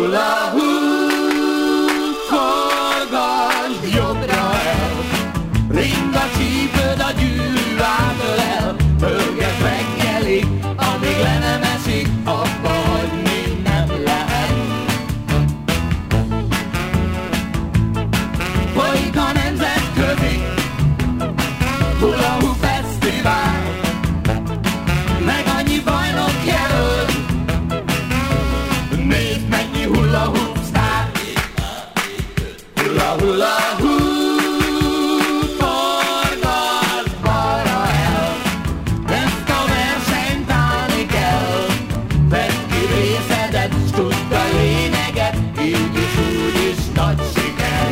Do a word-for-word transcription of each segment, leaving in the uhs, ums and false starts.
hula hú, forgasd jobbra el, ring a csípőd a gyűrűt ölel, pörget reggelig, amíg le nem esik, abba hagyni nem lehet. Folyik a nemzetközi hula hú fesztivál, meg annyi bajnok jelölt, nézd mennyi hula hú sztár. Hula hula hú, forgasd balra el, ezt a versenyt állni kell, vedd ki részedet, s tudd a lényeget, így is úgy is nagy siker.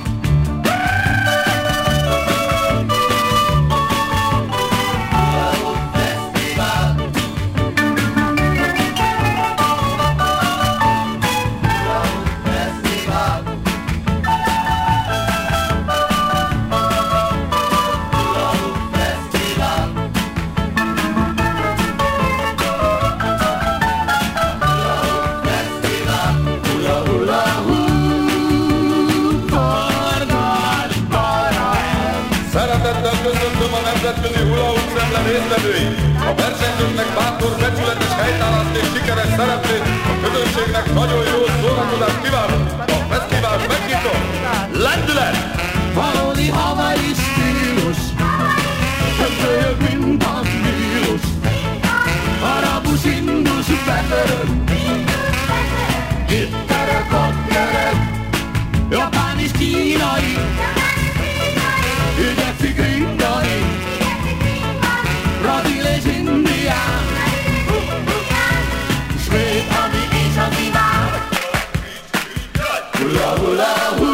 Szeretettel köszöntöm a nemzetközi hula hú szemle résztvevőit, a versenyzőknek bátor, becsületes helytállást és sikeres szereplést, a közönségnek nagyon jó szórakozást kívánok. A fesztivált megnyitom! Lendület! Valódi havai stílus, köpölyök, mint a vírus, arabus, indus, beförög, itt török, ott török, japán és kínai, igyekszik ringani, brazil és indián, svéd, ami és ami vár. Hula hula hú,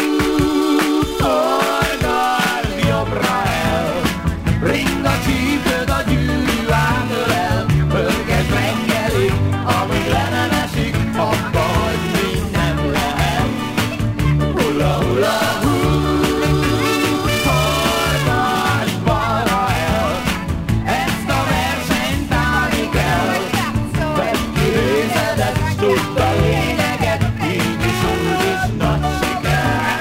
forgasd jobbra el, ring a csípőd a gyűrű átölel, pörgesd reggelig, amíg le nem esik, abba hagyni nem lehet. Hula hula hú, forgasd balra el, ezt a versenyt állni kell, vedd ki részedet, s tudd a lényeget, így is úgy is nagy siker.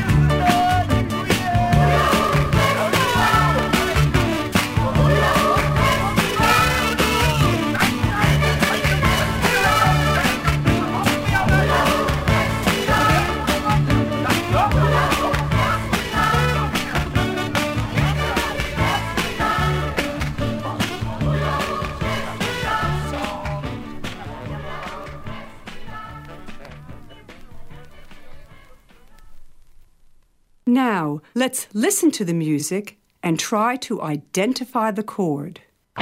Now, let's listen to the music and try to identify the chord.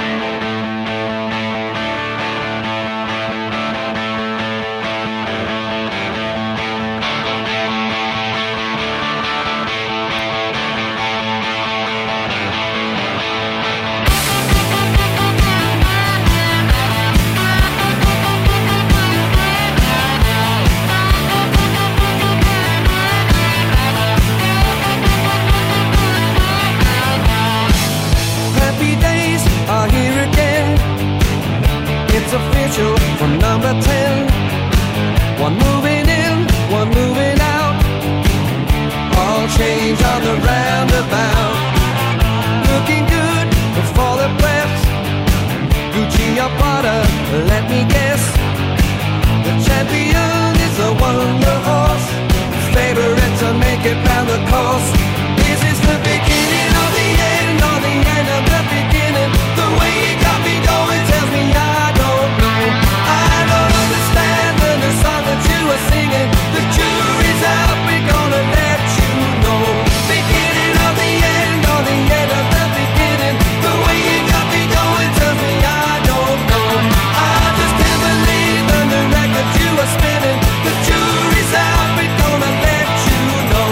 Happy days are here again. It's official from number ten. One moving in, one moving out. All change on the roundabout. Looking good for the press. Gucci or Prada, let me guess. The champion is a wonder horse, favorite to make it round the course. Is this the beginning of the end, or the end of the beginning? The way you got me going tells me I don't know. I don't understand the song that you were singing. The jury's out, we're gonna let you know. Beginning of the end, or the end of the beginning? The way you got me going tells me I don't know. I just can't believe the new record you were spinning. The jury's out, we're gonna let you know.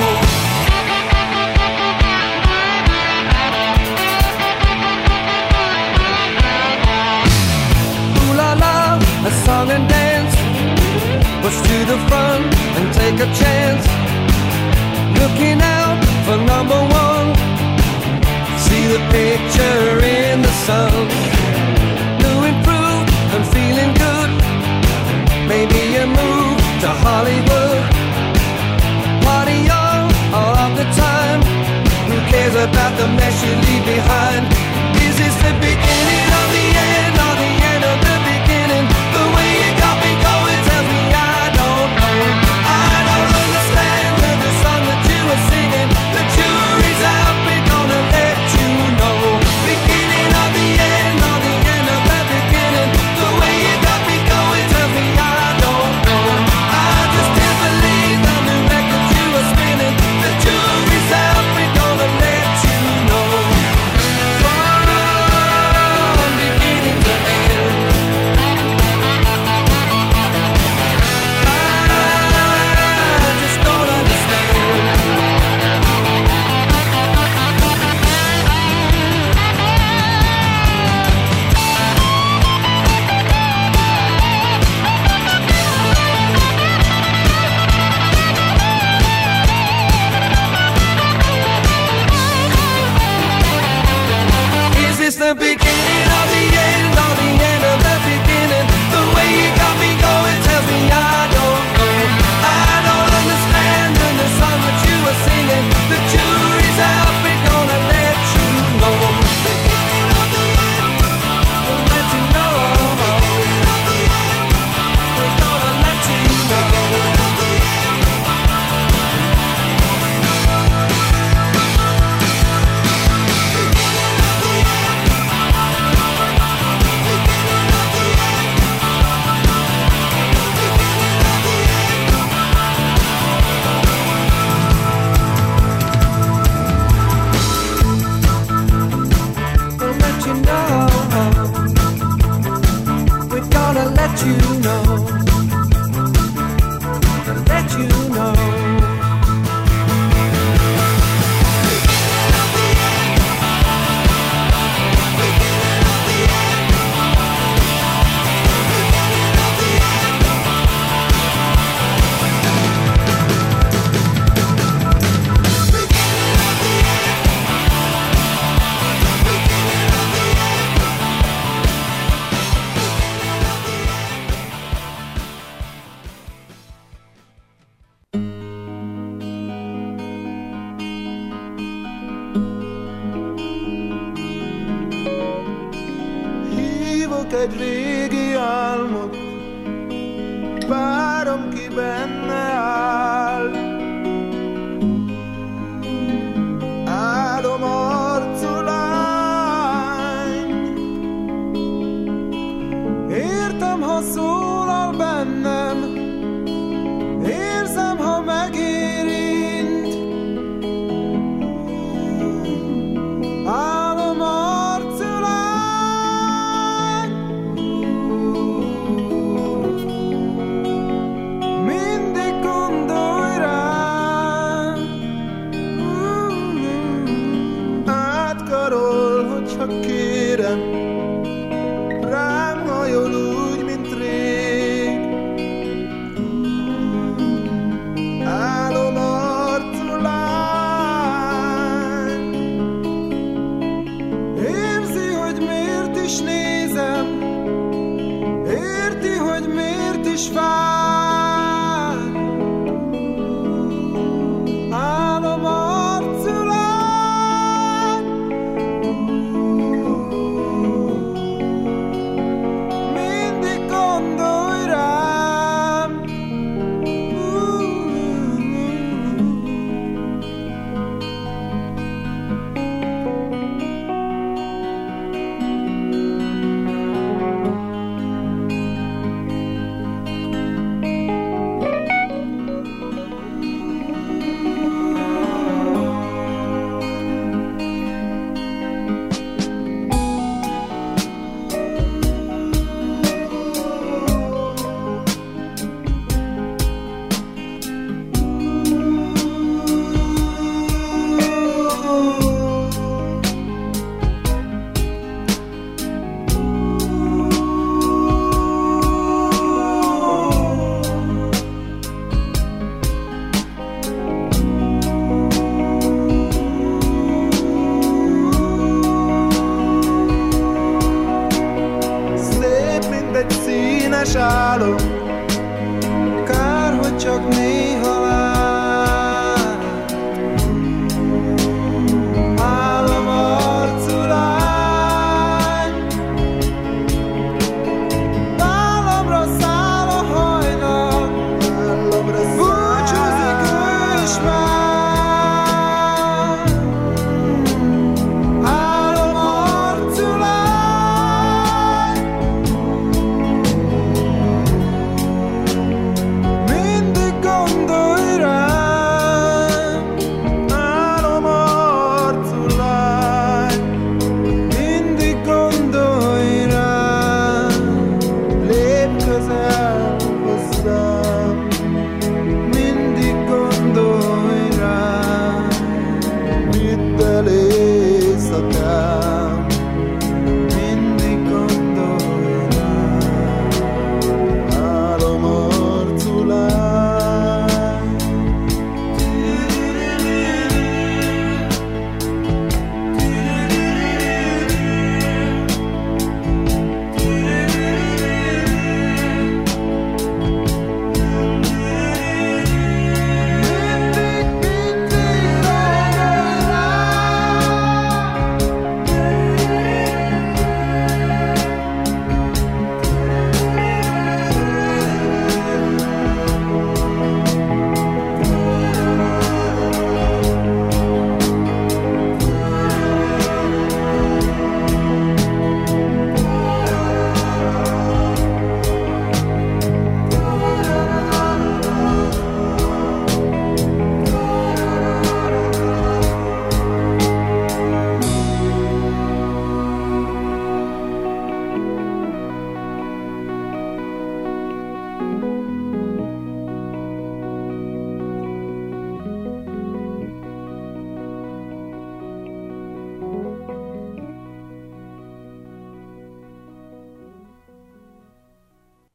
Ooh la la, a song and dance. Push to the front and take a chance. Looking out for number one. See the picture in the sun. New improved and feeling good. Maybe a move to the mess you leave behind. Is this the beginning of the end, or the end of the beginning? The way you got me going tells me I don't know. I don't understand the song that you were singing. The jury's out, we're gonna let you know. Beginning of the end, or the end of the beginning. The way you got me going tells me I don't know. I just can't believe the new record you were spinning. The jury's out, we're gonna let you know. From beginning to end, I just don't understand. Is this the beginning of the end, or the end of the beginning? The way you got me going tells me I don't know. I don't understand the song that you were singing. The jury's out, we're gonna let you know. Beginning of the end, we'll let you know. We're gonna let you know. We'll let you know. We're gonna let you know. Let you know. Hívok egy régi álmot, várom ki benne áll. Álom arcú lány, értem, ha szólal bennem, érzem, ha megérint. Álom arcú lány, mindig gondolj rám. Átkarol, hogyha kérem, rám hajol úgy, mint rég. Álom arcú lány, érzi, hogy miért is nézem, érti, hogy miért is vár. Álom arcú lány, mindig gondolj rám. színes álom, kár, hogy csak néha lát.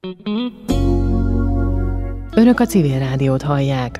Önök a Civil Rádiót hallják.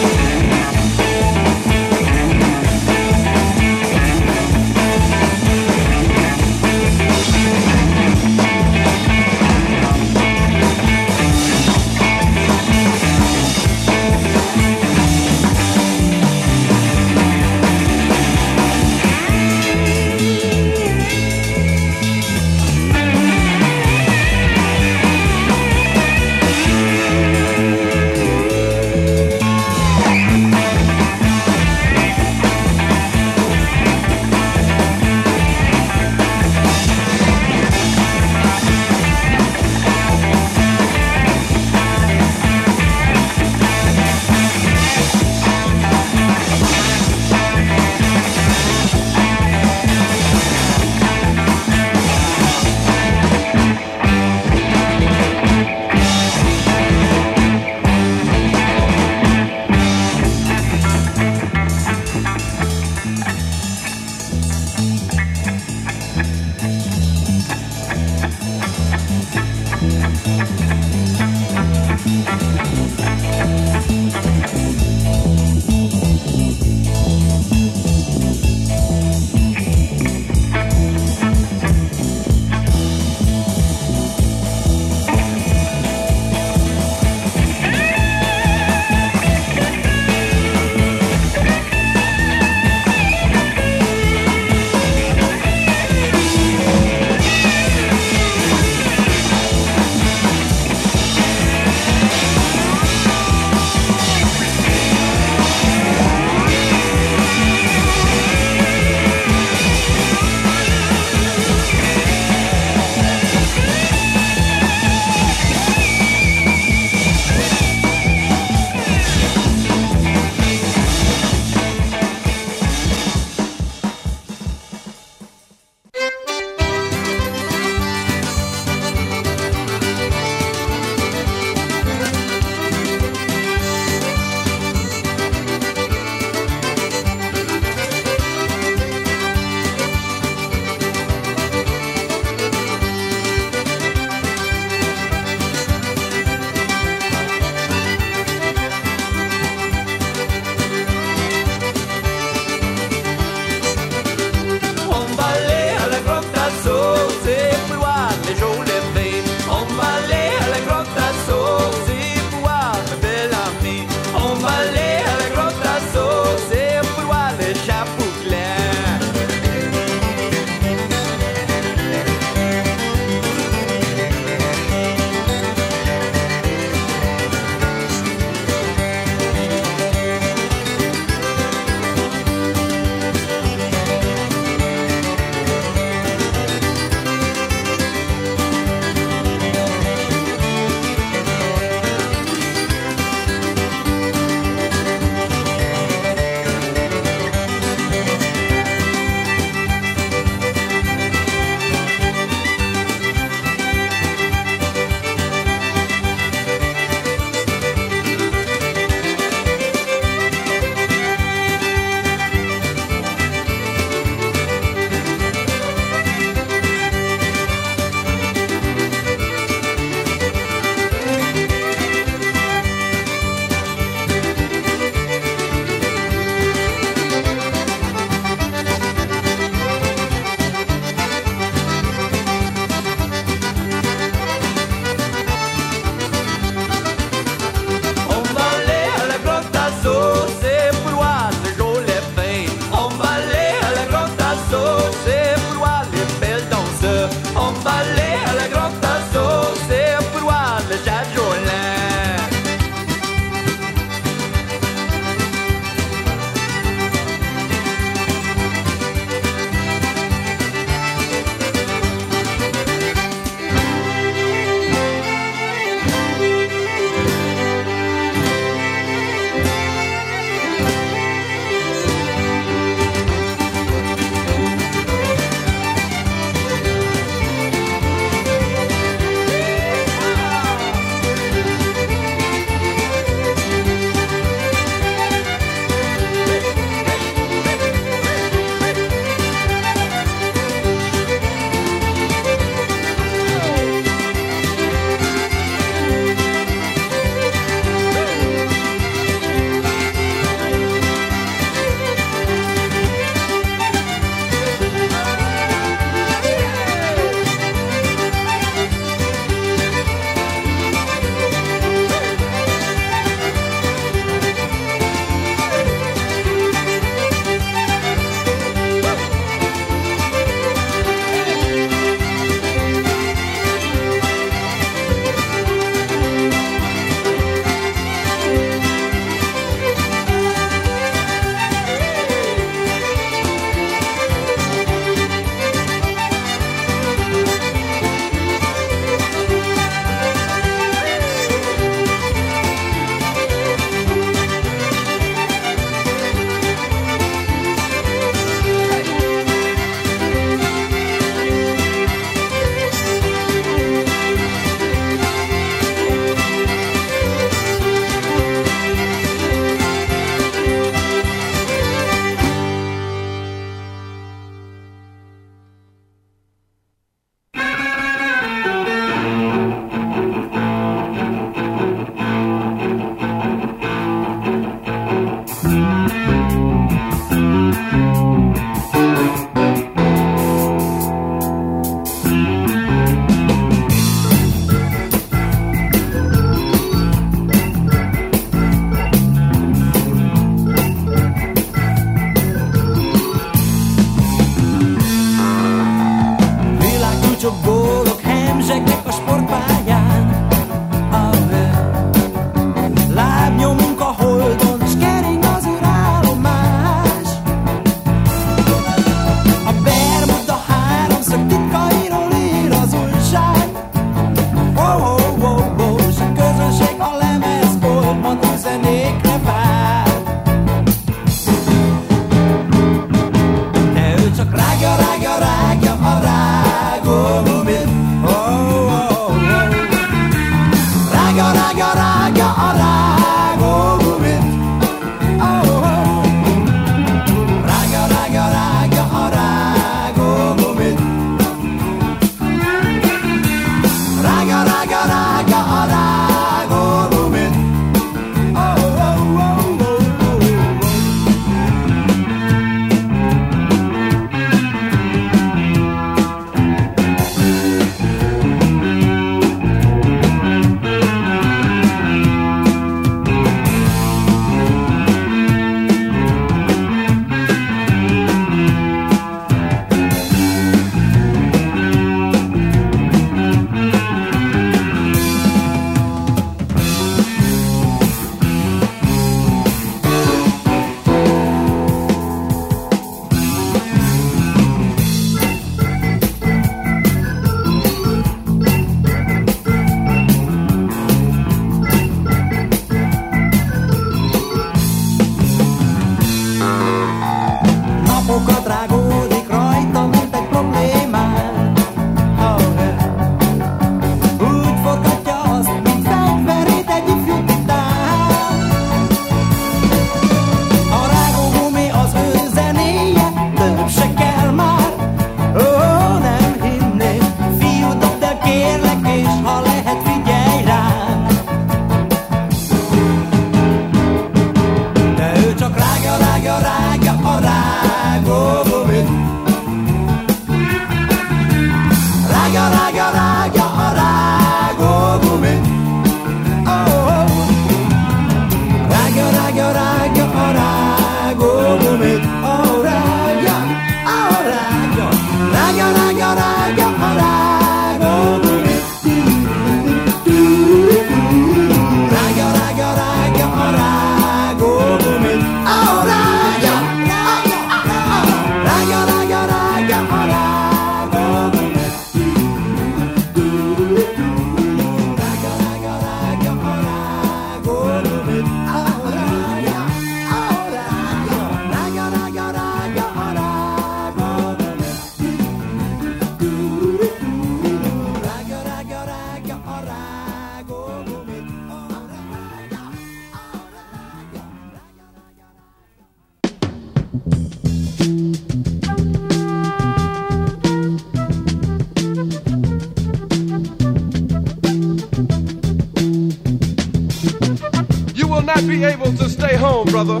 will not be able to stay home, brother.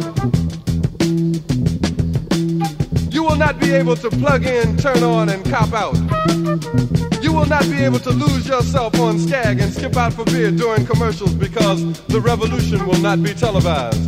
You will not be able to plug in, turn on, and cop out. You will not be able to lose yourself on Skag and skip out for beer during commercials because the revolution will not be televised.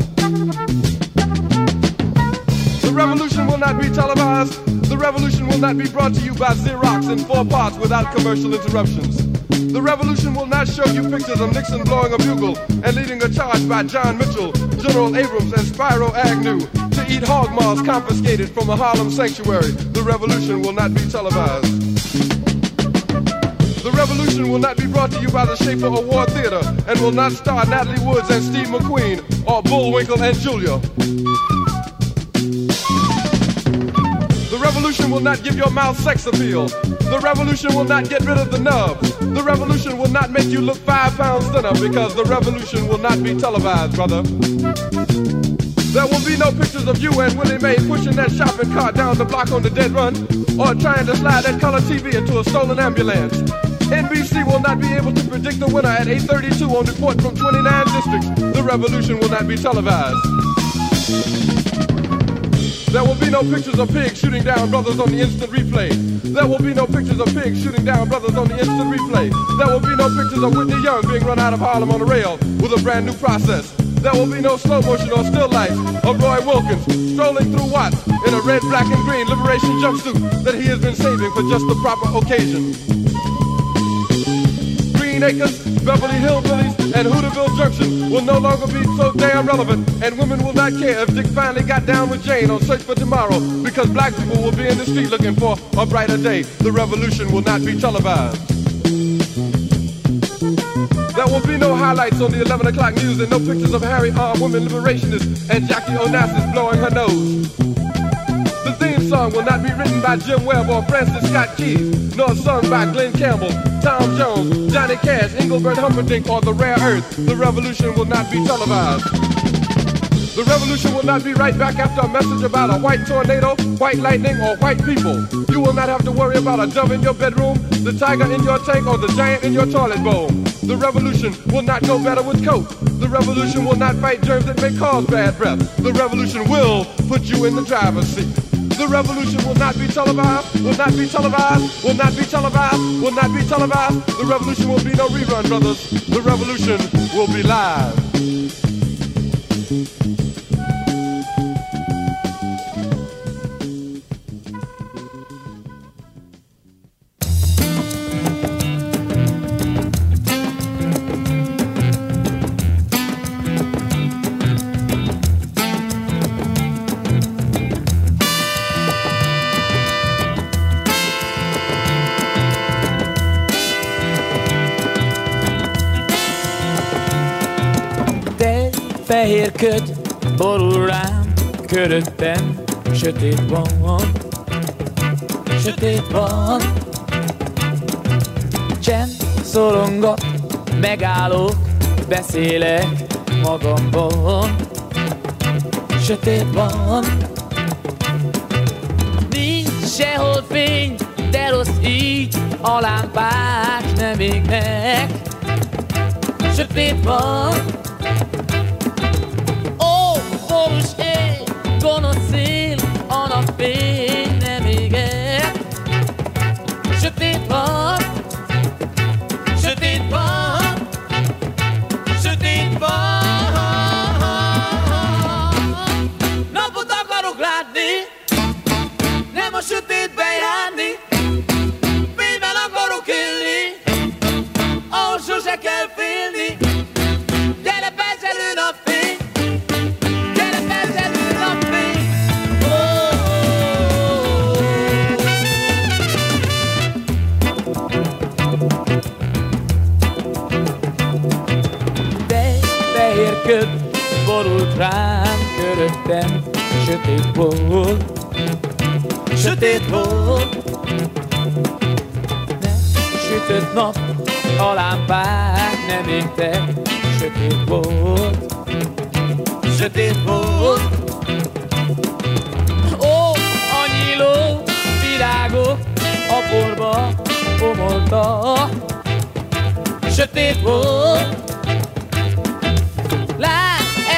The revolution will not be televised. The revolution will not be brought to you by Xerox in four parts without commercial interruptions. The revolution will not show you pictures of Nixon blowing a bugle and leading a charge by John Mitchell, General Abrams, and Spyro Agnew to eat hog maws confiscated from a Harlem sanctuary. The revolution will not be televised. The revolution will not be brought to you by the Schaefer Award Theater and will not star Natalie Woods and Steve McQueen or Bullwinkle and Julia. The revolution will not give your mouth sex appeal. The revolution will not get rid of the nub. The revolution will not make you look five pounds thinner because the revolution will not be televised, brother. There will be no pictures of you and Willie Mae pushing that shopping cart down the block on the dead run or trying to slide that color T V into a stolen ambulance. N B C will not be able to predict the winner at eight thirty-two on Report from twenty-nine districts. The revolution will not be televised. There will be no pictures of pigs shooting down brothers on the instant replay. There will be no pictures of pigs shooting down brothers on the instant replay. There will be no pictures of Whitney Young being run out of Harlem on a rail with a brand new process. There will be no slow motion or still life of Roy Wilkins strolling through Watts in a red, black, and green liberation jumpsuit that he has been saving for just the proper occasion. Green Acres, Beverly Hillbillies, and Hooterville Junction will no longer be so damn relevant, and women will not care if Dick finally got down with Jane on Search for Tomorrow, because black people will be in the street looking for a brighter day. The revolution will not be televised. There will be no highlights on the eleven o'clock news and no pictures of Harry armed women liberationists and Jackie Onassis blowing her nose. The theme song will not be written by Jim Webb or Francis Scott Keys, nor sung by Glenn Campbell, Tom Jones, Johnny Cash, Engelbert Humperdinck, or The Rare Earth. The revolution will not be televised. The revolution will not be right back after a message about a white tornado, white lightning, or white people. You will not have to worry about a dove in your bedroom, the tiger in your tank, or the giant in your toilet bowl. The revolution will not go better with Coke. The revolution will not fight germs that may cause bad breath. The revolution will put you in the driver's seat. The revolution will not be televised, will not be televised, will not be televised, will not be televised. The revolution will be no rerun, brothers. The revolution will be live. Fehér köd borul rám, köröttem sötét van, sötét van. Csend szorongat, megállok, beszélek magamban, sötét van. Nincs sehol fény, de rossz így, a lámpák nem égnek, sötét van. Gonosz szél, a napfény nem éget. Sötét van, sötét van, sötét van. Napot akarok látni, nem a sötétbe járni. Fényben akarok élni, ahol sose kell félni. Gyere percelő napfény, gyere percelő napfény. Fehér köd borult rám, köröttem sötét volt, sötét volt. Nem sütött nap, a lámpák nem égtek, sötét volt, sötét volt. Ó, a nyíló virágok a porba omolta, sötét volt. Lát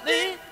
the